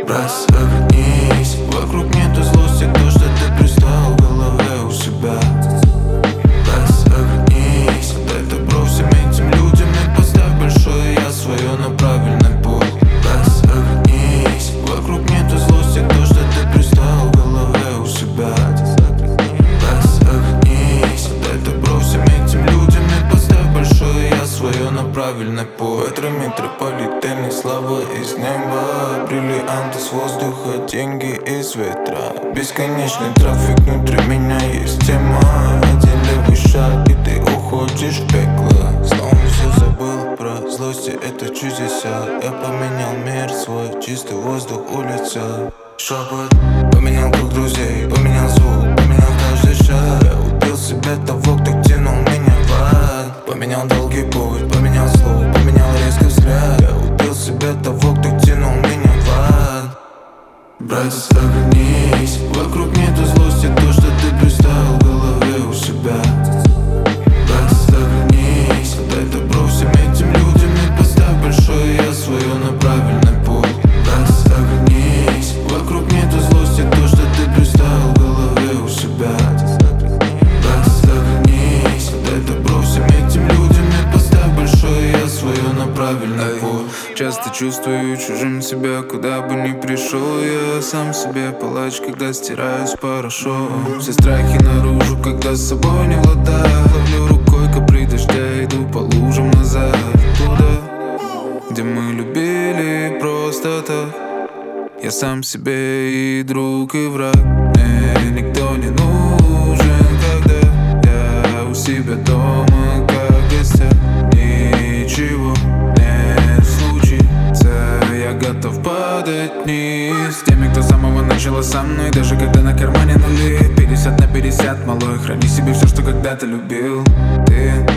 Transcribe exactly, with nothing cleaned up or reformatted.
Брось, оглянись, вокруг нету злости, то, что ты пристал в голове у себя. Брось, оглянись, дай добро всем этим людям и поставь большое я свое на правильный путь. Брось, оглянись, вокруг нету злости, то, что ты пристал в голове у себя. Брось, оглянись, дай добро всем этим людям и поставь большое я свое на правильный путь. Ветры метрополитены, слава из неба, бриллианты с воздуха, деньги из ветра. Бесконечный трафик, внутри меня есть тема. Один левый шаг и ты уходишь в пекло. Снова все забыл про злости, это чудеса. Я поменял мир свой, чистый воздух, улица. Шепот, поменял круг друзей, поменял звук, поменял каждый шаг. Я убил себя того, кто тянул меня в ад. Поменял долгий путь, поменял слух, поменял резко взгляд. Я убил себя того, кто тянул меня в ад. Братец, оглянись, вокруг нету злости, то, что ты пристал в голове у себя. Братец, оглянись, дай добро всем этим людям и поставь большое я свое на правильный путь. Братец, оглянись, вокруг нету злости, то, что ты пристал в голове у себя. Братец, оглянись, дай добро всем этим людям и поставь большое я свое на правильный путь. Часто чувствую чужим себя, куда бы ни пришел. Я сам себе палач, когда стираюсь порошок. Все страхи наружу, когда с собой не в ладах. Ловлю рукой капли дождя, иду по лужам назад. Туда, где мы любили просто так. Я сам себе и друг, и враг. Мне никто не нужен, когда я у себя дома, как в гостях. Ничего не случится, я готов падать вниз. С теми, кто с самого начала со мной, даже когда на кармане нули. Пятьдесят на пятьдесят, малой, храни себе все, что когда-то любил ты.